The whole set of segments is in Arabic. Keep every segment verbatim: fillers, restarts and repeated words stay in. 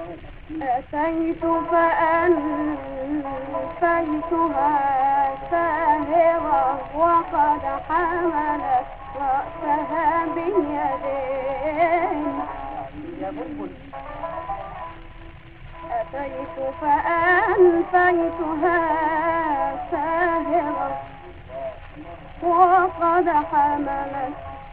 أتيت فألفيتها ساهرة وقد حملت رأسها باليدين. أتيت فألفيتها ساهرة وقد حملت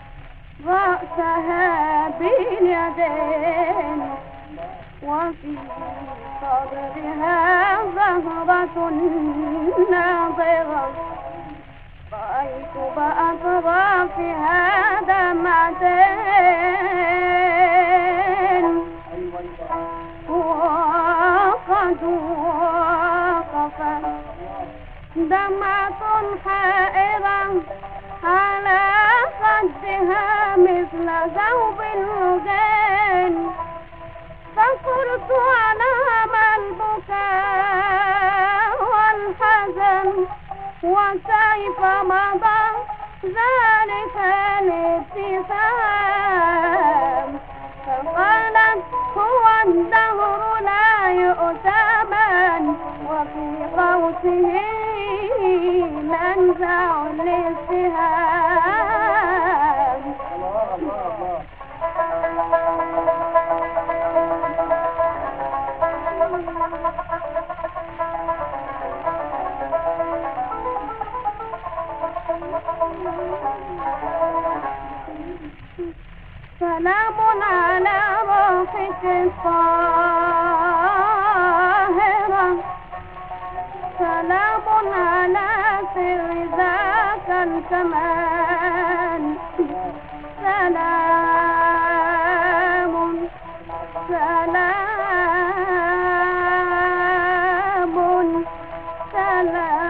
رأسها باليدين، وفي صدرها زهرة ناضرة، رأيت بأطرافها دمعتين، وقد وقفت دمعة حائرة على خدها مثل ثوب الرجال، فصرت أنام البكاء والحزن، وكيف مضى ذلك الابتسام، فقالت هو الدهر لا يؤتمن، وفي قوسه منزع الاتهام. سلام على روحك الطاهرة، سلام على سر ذاك الكمال، سلام سلام سلام.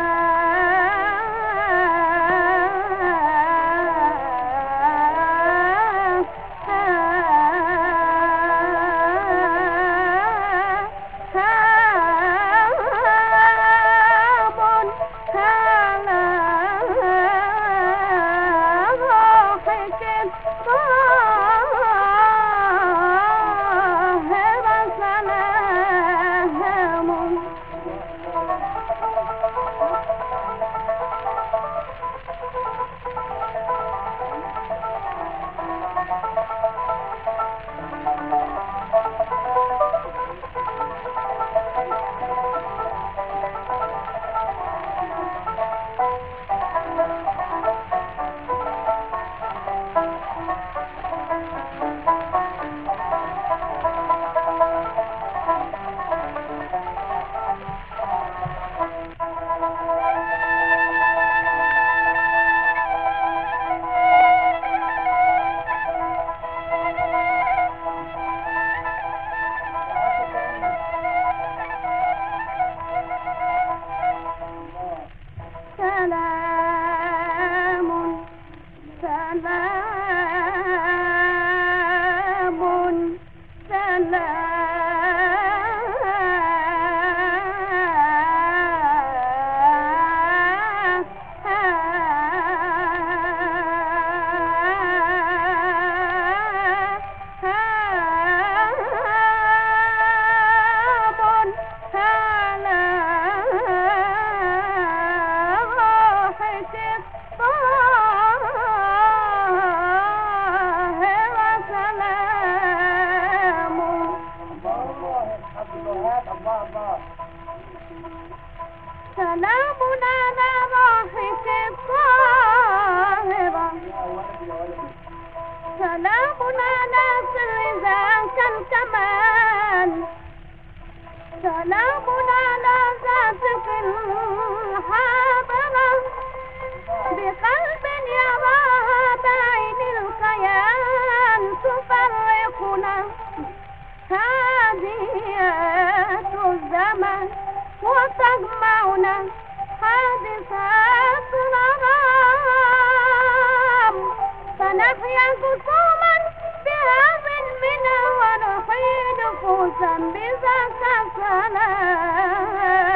سلام على روحك الطاهرة، سلام على سر ذاك الكمال، سلام على ذاتك الحاضرة، بقلب يراها بعين الخيال، تفرقنا هاديات الزمن، وتجمعنا حادثات الغرام، فنحيا خصوما بها من منى، ونحيي نفوسا بذاك السلام.